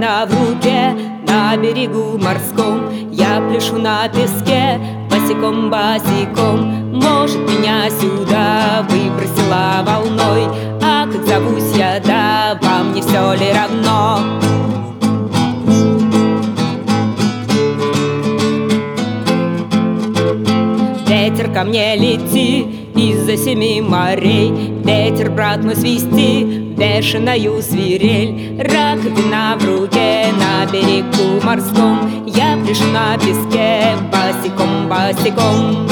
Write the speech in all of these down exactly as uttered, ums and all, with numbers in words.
Раковина в руке на берегу морском. Я пляшу на песке босиком-босиком. Может, меня сюда выбросила волной, а как зовусь я, да вам не все ли равно? Ветер ко мне лети из-за семи морей. Ветер, брат мой, свисти бешеную свирель. Раковина в руке на берегу морском. Я пляшу на песке босиком-босиком.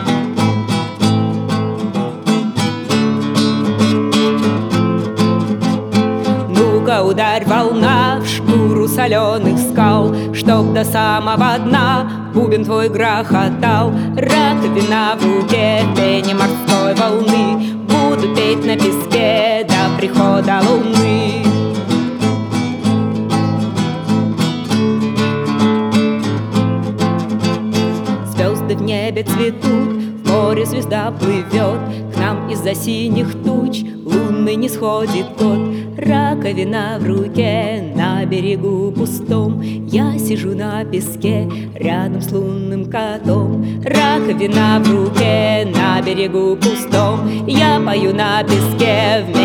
Ну-ка, ударь, волна, в шкуру соленых скал, чтоб до самого дна бубен твой грохотал. Раковина в руке в пене морской волны. Буду петь на песке до прихода луны. Звезды в небе цветут, в море звезда плывет. К нам из-за синих туч лунный не сходит год. Раковина в руке на берегу пустом. Я сижу на песке рядом с лунным котом. Раковина в руке на берегу пустом. Я пою на песке вместе